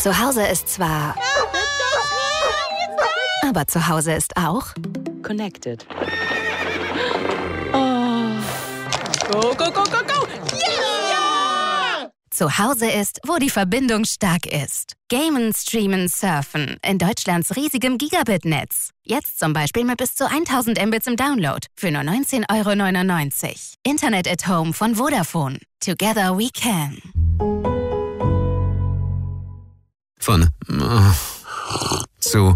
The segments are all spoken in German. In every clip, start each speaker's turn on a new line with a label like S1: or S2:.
S1: Zu Hause ist zwar... Aber zu Hause ist auch...
S2: Connected.
S3: Go, go, go, go, go! Yeah!
S1: Zu Hause ist, wo die Verbindung stark ist. Gamen, streamen, surfen. In Deutschlands riesigem Gigabit-Netz. Jetzt zum Beispiel mit bis zu 1000 Mbits im Download. Für nur 19,99 €. Internet at Home von Vodafone. Together we can.
S4: Von zu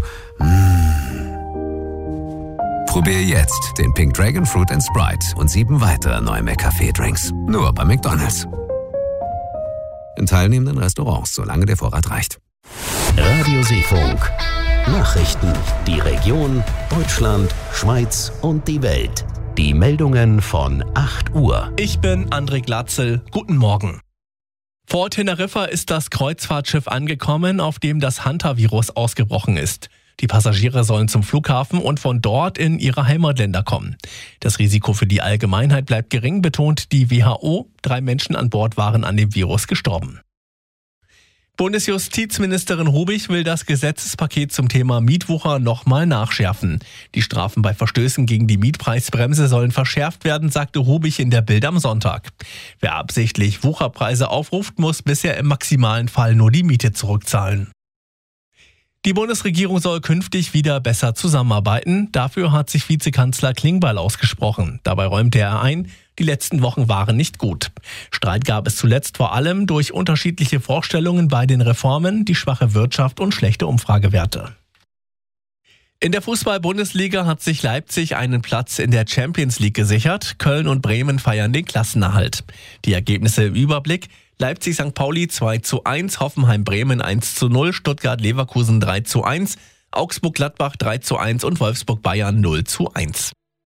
S4: Probier jetzt den Pink Dragon Fruit & Sprite und 7 weitere neue McCafé-Drinks. Nur bei McDonald's. In teilnehmenden Restaurants, solange der Vorrat reicht.
S5: Radio Seefunk. Nachrichten. Die Region, Deutschland, Schweiz und die Welt. Die Meldungen von 8 Uhr.
S3: Ich bin André Glatzel. Guten Morgen. Vor Teneriffa ist das Kreuzfahrtschiff angekommen, auf dem das Hantavirus ausgebrochen ist. Die Passagiere sollen zum Flughafen und von dort in ihre Heimatländer kommen. Das Risiko für die Allgemeinheit bleibt gering, betont die WHO. 3 Menschen an Bord waren an dem Virus gestorben. Bundesjustizministerin Rubich will das Gesetzespaket zum Thema Mietwucher nochmal nachschärfen. Die Strafen bei Verstößen gegen die Mietpreisbremse sollen verschärft werden, sagte Rubich in der Bild am Sonntag. Wer absichtlich Wucherpreise aufruft, muss bisher im maximalen Fall nur die Miete zurückzahlen. Die Bundesregierung soll künftig wieder besser zusammenarbeiten. Dafür hat sich Vizekanzler Klingbeil ausgesprochen. Dabei räumte er ein, die letzten Wochen waren nicht gut. Streit gab es zuletzt vor allem durch unterschiedliche Vorstellungen bei den Reformen, die schwache Wirtschaft und schlechte Umfragewerte. In der Fußball-Bundesliga hat sich Leipzig einen Platz in der Champions League gesichert. Köln und Bremen feiern den Klassenerhalt. Die Ergebnisse im Überblick: Leipzig-St. Pauli 2:1, Hoffenheim-Bremen 1:0, Stuttgart-Leverkusen 3:1, Augsburg-Gladbach 3:1 und Wolfsburg-Bayern 0:1.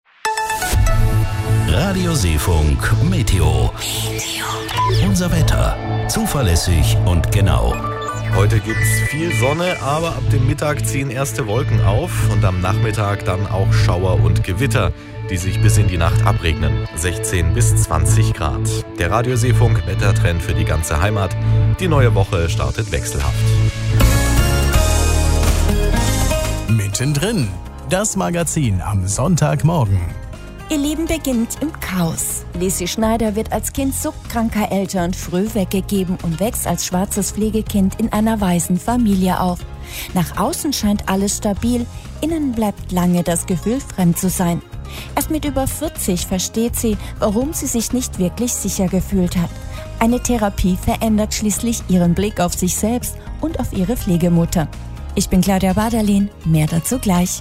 S5: Radio Seefunk Meteo. Unser Wetter. Zuverlässig und genau.
S6: Heute gibt's viel Sonne, aber ab dem Mittag ziehen erste Wolken auf und am Nachmittag dann auch Schauer und Gewitter, die sich bis in die Nacht abregnen. 16 bis 20 Grad. Der Radio Seefunk Wettertrend für die ganze Heimat. Die neue Woche startet wechselhaft.
S7: Mittendrin. Das Magazin am Sonntagmorgen.
S8: Ihr Leben beginnt im Chaos. Lizzie Schneider wird als Kind suchtkranker Eltern früh weggegeben und wächst als schwarzes Pflegekind in einer weißen Familie auf. Nach außen scheint alles stabil, innen bleibt lange das Gefühl, fremd zu sein. Erst mit über 40 versteht sie, warum sie sich nicht wirklich sicher gefühlt hat. Eine Therapie verändert schließlich ihren Blick auf sich selbst und auf ihre Pflegemutter. Ich bin Claudia Baderlin, mehr dazu gleich.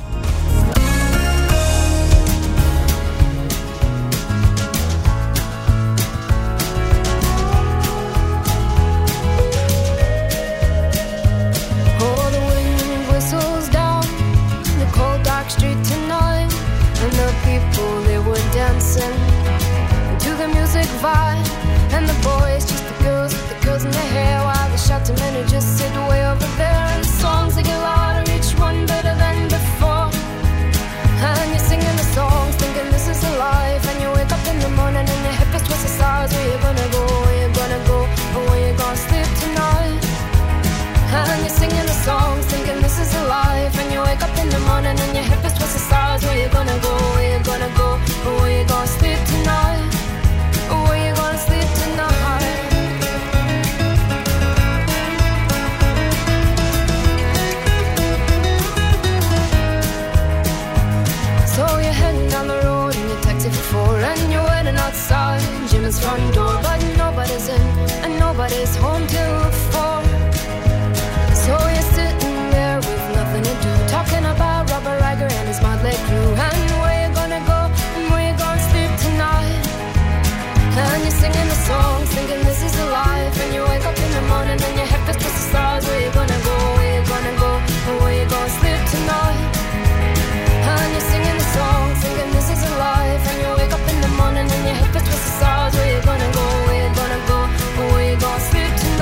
S9: And the boys, just the girls with the curls in their hair, while the shouting men who just sit way over there. And the songs they get louder, each one better than before. And you're singing the songs, thinking this is a life. And you wake up in the morning and your hip is twisted sides. Where you gonna go, where you gonna go, or where you gonna sleep tonight? And you're singing the songs, thinking this is a life. And you wake up in the morning and your hip is twisted sides. Where you gonna go, where you gonna go, or where you gonna sleep tonight? Where you gonna sleep tonight? So you're heading down the road in your taxi for 4, and you're waiting outside Jim's front door, but nobody's in and nobody's home till 4. So you're sitting there with nothing to do, talking about Robert Riger and his motley crew, and where you gonna go and where you gonna sleep tonight? And you're singing the songs, thinking this is a life. And you wake up in the morning and your head feels just the stars. Where you gonna go, where you gonna go, or where you gonna sleep tonight? And you're singing the songs, thinking this is a life. And you wake up in the morning and your head feels just the stars. Where you gonna go, where you gonna go, or where you gonna sleep tonight?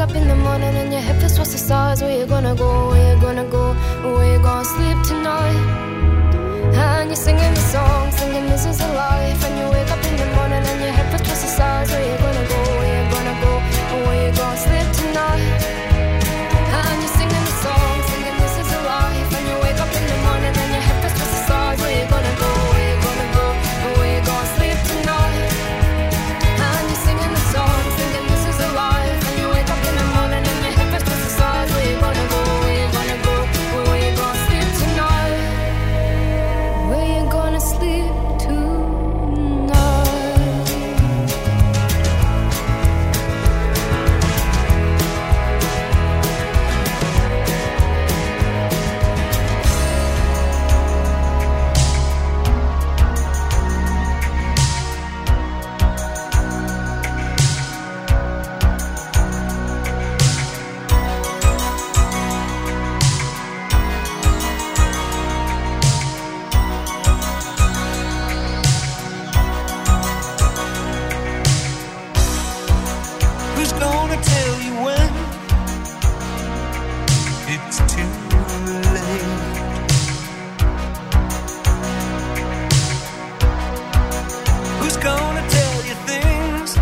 S9: wake up in the morning and your head feels towards the stars. Where you gonna go, where you gonna go, where you gonna sleep tonight? And you're singing the song, singing this is a life. And you wake up in the morning and your head feels towards the stars. Where you gonna go, where you gonna go, where you gonna sleep tonight? And you're singing the song, singing this is a life. And you wake up in the morning and your head feels towards the stars. Where you gonna go, where you gonna go, where you gonna sleep tonight? And you're singing the song, singing this is a life. And you wake up in the morning and your head feels towards the stars. Where you gonna go, where you gonna go, where you gonna sleep tonight? Where you gonna sleep tonight?
S2: Who's gonna tell you when it's too late? Who's gonna tell you things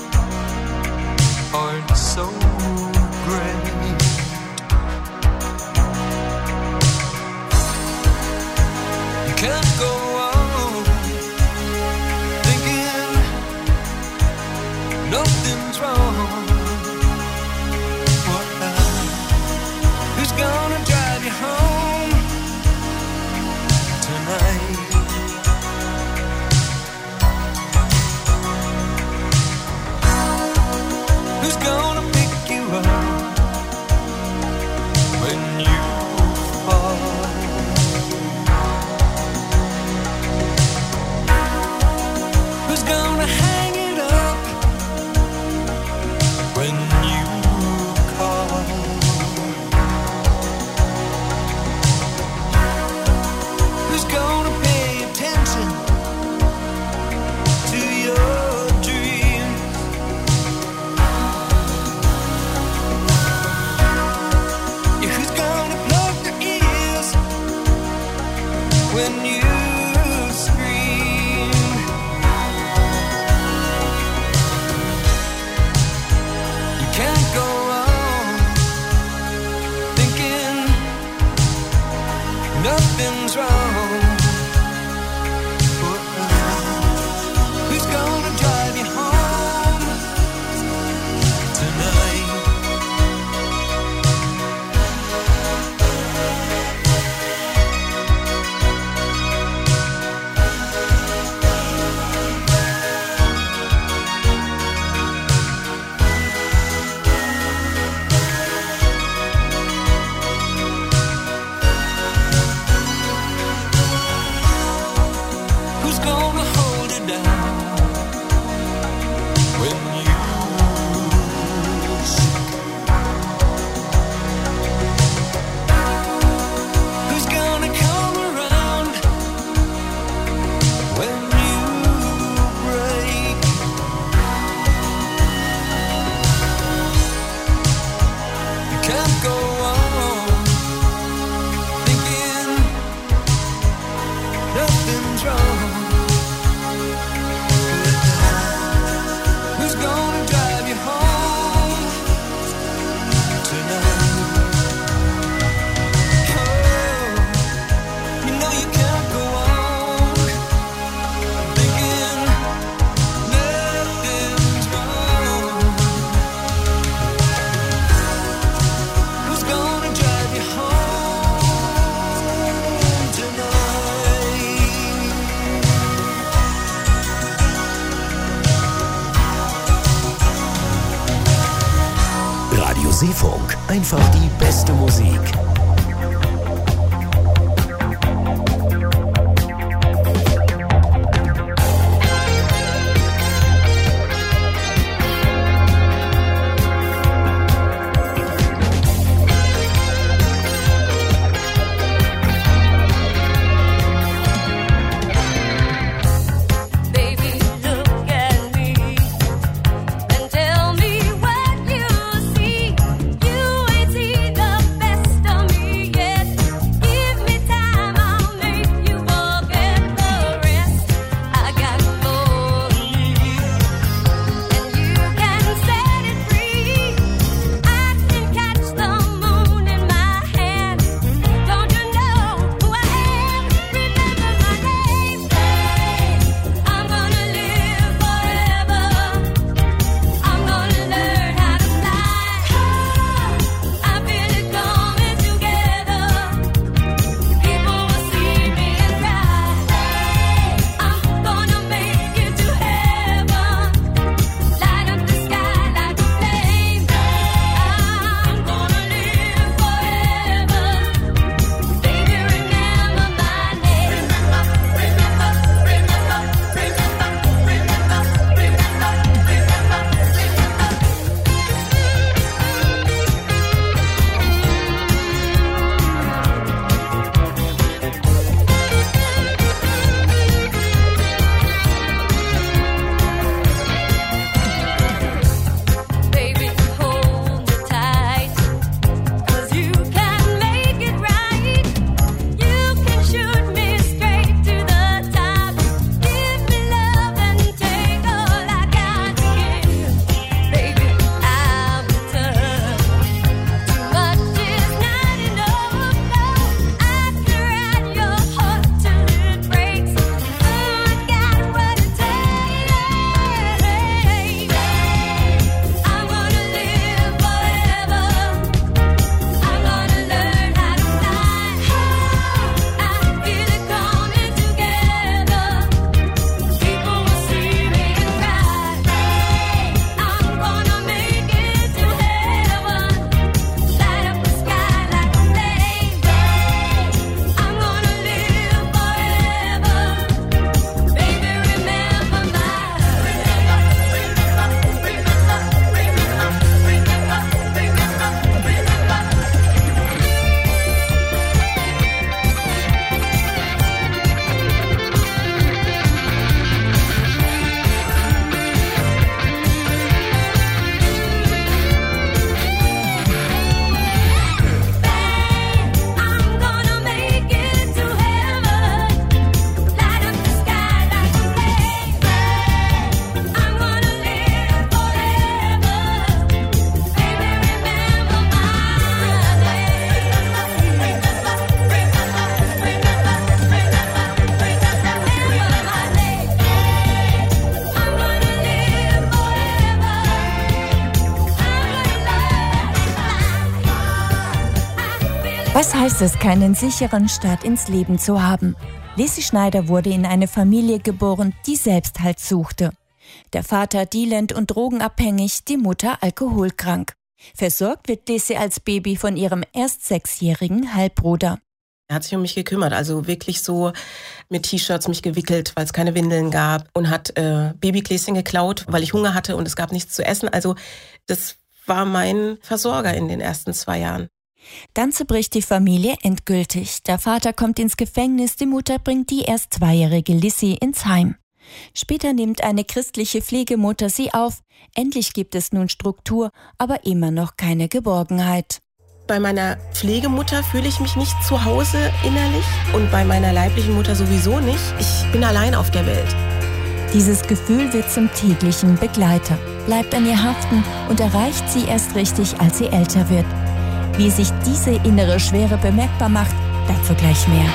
S2: aren't so great? You can't go on thinking nothing's wrong. Who's gonna drive you home tonight? Who's gonna pick you up when you fall? Who's gonna hang it up when you call? Who's gonna pay attention to your dreams? Yeah, who's gonna plug their ears when you scream? You can't go on thinking nothing's wrong. Who's gonna drive you home tonight? Who's gonna hold it down when you sick? Who's gonna come around when you break? You can't go on thinking nothing's wrong. Who's gonna drive you home tonight? Oh, you know you can't go on thinking nothing's wrong. Who's gonna drive you home tonight?
S5: Radio Seefunk, einfach die beste Musik.
S9: Baby, look at me and tell me what you see.
S8: Was heißt es, keinen sicheren Start ins Leben zu haben? Lissy Schneider wurde in eine Familie geboren, die Selbsthalt suchte. Der Vater dealend und drogenabhängig, die Mutter alkoholkrank. Versorgt wird Lissy als Baby von ihrem erst 6-jährigen Halbbruder.
S10: Er hat sich um mich gekümmert, also wirklich so mit T-Shirts mich gewickelt, weil es keine Windeln gab, und hat Babygläschen geklaut, weil ich Hunger hatte und es gab nichts zu essen. Also das war mein Versorger in den ersten 2 Jahren.
S8: Dann zerbricht die Familie endgültig. Der Vater kommt ins Gefängnis, die Mutter bringt die erst 2-jährige Lissy ins Heim. Später nimmt eine christliche Pflegemutter sie auf. Endlich gibt es nun Struktur, aber immer noch keine Geborgenheit.
S10: Bei meiner Pflegemutter fühle ich mich nicht zu Hause innerlich und bei meiner leiblichen Mutter sowieso nicht. Ich bin allein auf der Welt.
S8: Dieses Gefühl wird zum täglichen Begleiter, bleibt an ihr haften und erreicht sie erst richtig, als sie älter wird. Wie sich diese innere Schwere bemerkbar macht, dazu gleich mehr.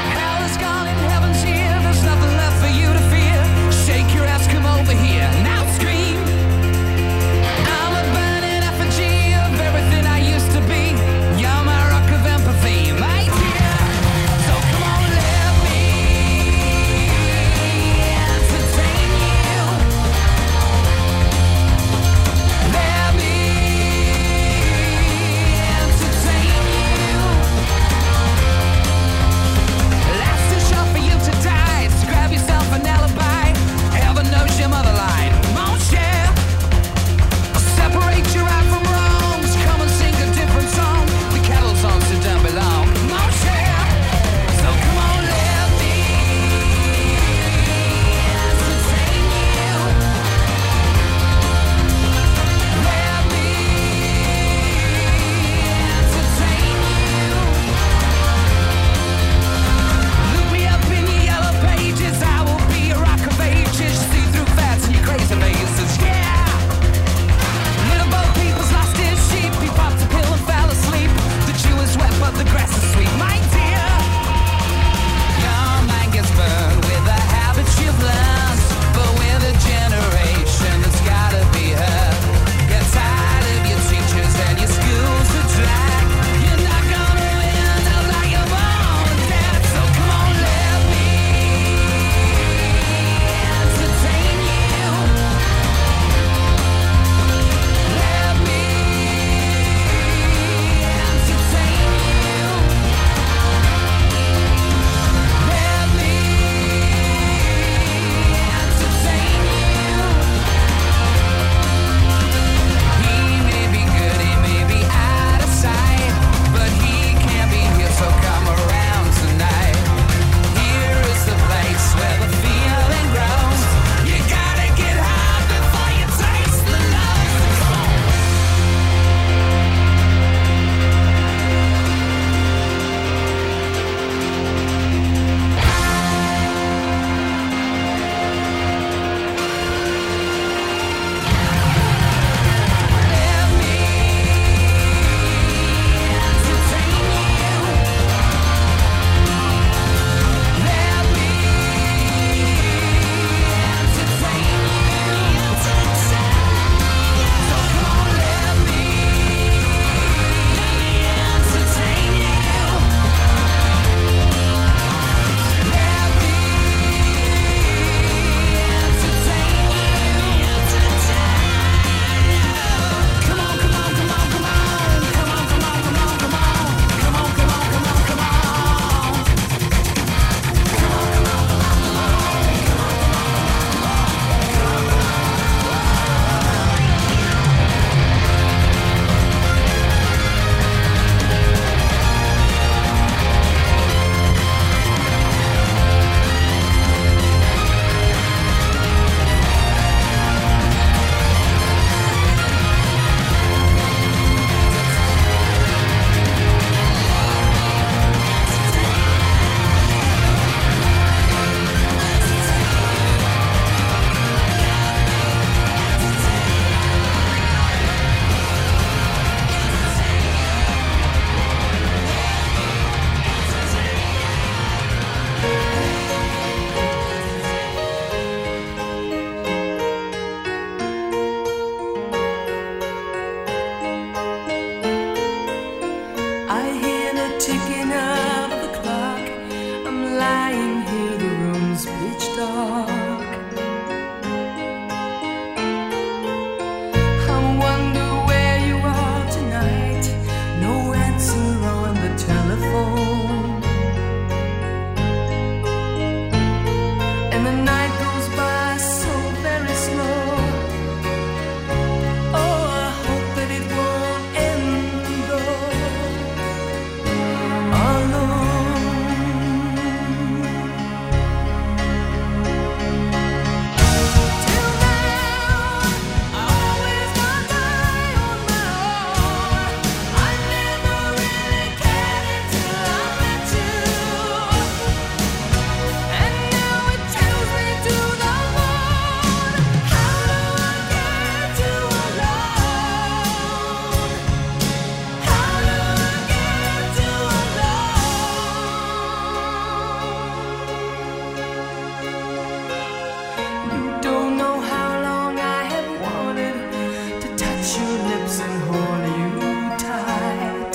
S2: kiss your lips and hold you tight.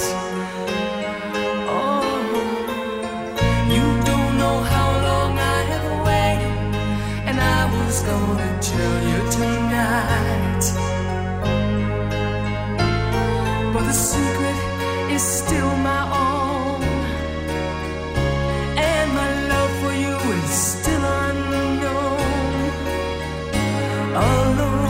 S2: Oh, you don't know how long I have waited, and I was gonna tell you tonight. But the secret is still my own, and my love for you is still unknown, alone.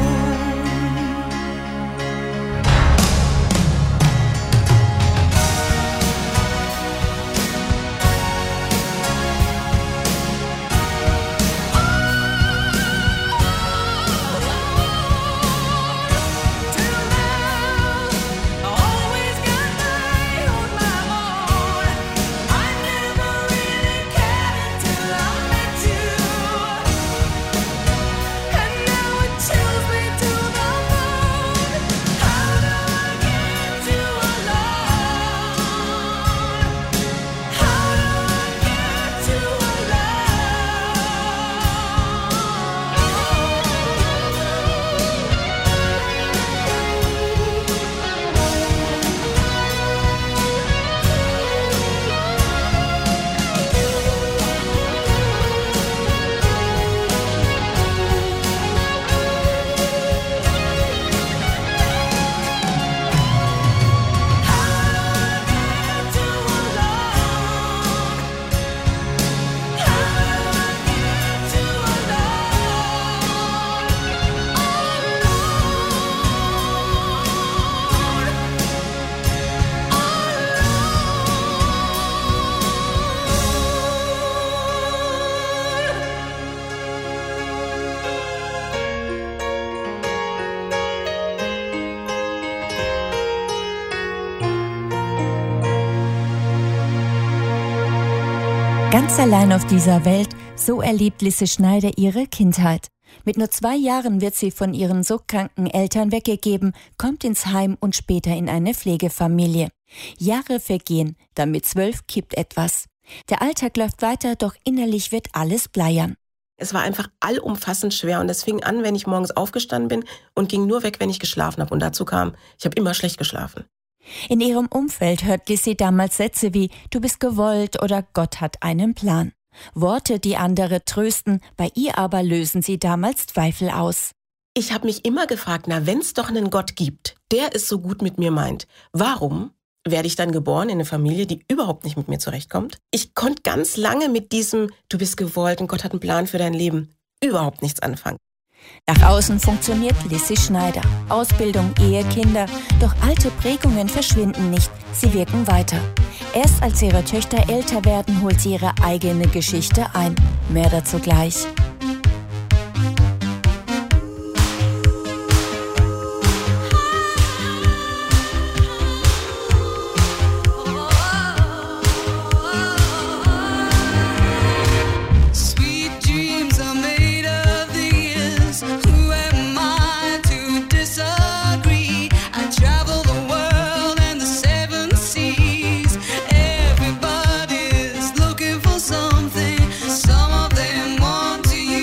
S8: Ganz allein auf dieser Welt, so erlebt Lisse Schneider ihre Kindheit. Mit nur 2 Jahren wird sie von ihren suchtkranken Eltern weggegeben, kommt ins Heim und später in eine Pflegefamilie. Jahre vergehen, dann mit 12 kippt etwas. Der Alltag läuft weiter, doch innerlich wird alles bleiern.
S10: Es war einfach allumfassend schwer und es fing an, wenn ich morgens aufgestanden bin und ging nur weg, wenn ich geschlafen habe. Und dazu kam, ich habe immer schlecht geschlafen.
S8: In ihrem Umfeld hört Lissy damals Sätze wie „Du bist gewollt" oder „Gott hat einen Plan". Worte, die andere trösten, bei ihr aber lösen sie damals Zweifel aus.
S10: Ich habe mich immer gefragt, wenn es doch einen Gott gibt, der es so gut mit mir meint, warum werde ich dann geboren in eine Familie, die überhaupt nicht mit mir zurechtkommt? Ich konnte ganz lange mit diesem „Du bist gewollt und Gott hat einen Plan für dein Leben" überhaupt nichts anfangen.
S8: Nach außen funktioniert Lissy Schneider. Ausbildung, Ehe, Kinder. Doch alte Prägungen verschwinden nicht, sie wirken weiter. Erst als ihre Töchter älter werden, holt sie ihre eigene Geschichte ein. Mehr dazu gleich.
S2: Everybody's looking for something. Some of them want to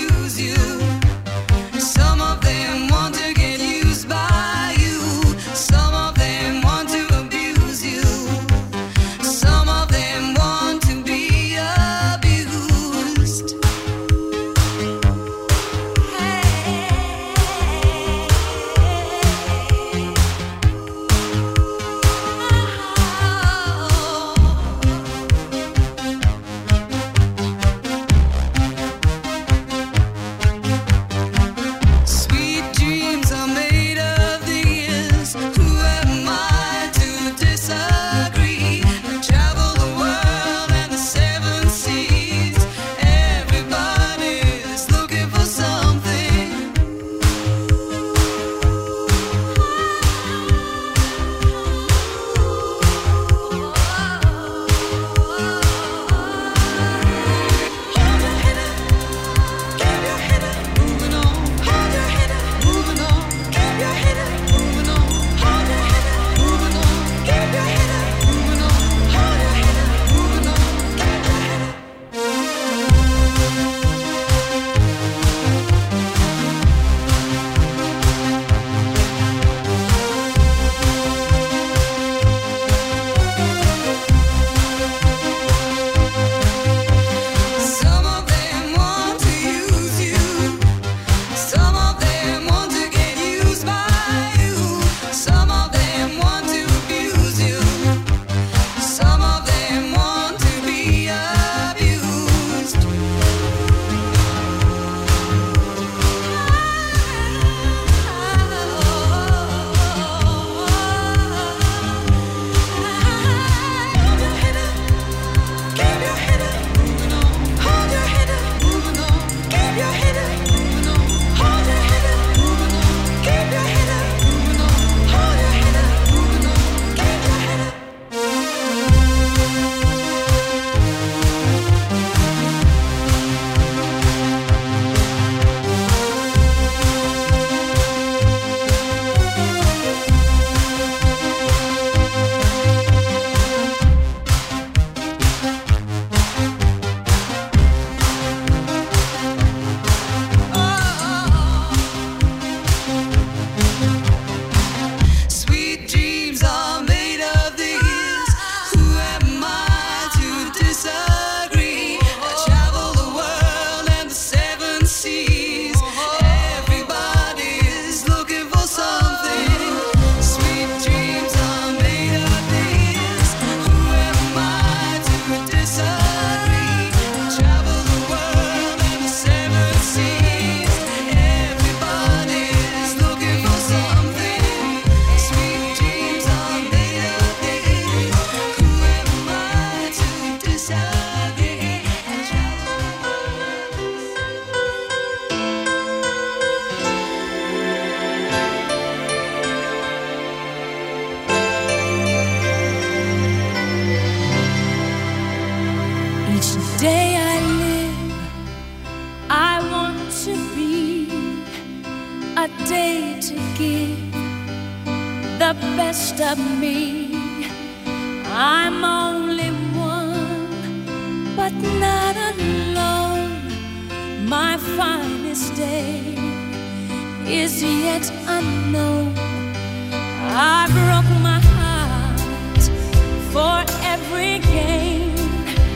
S11: day I live, I want to be a day to give the best of me. I'm only one, but not alone. My finest day is yet unknown. I broke my heart for every gain,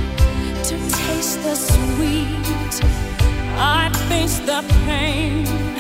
S11: to taste the sweet. I face the pain.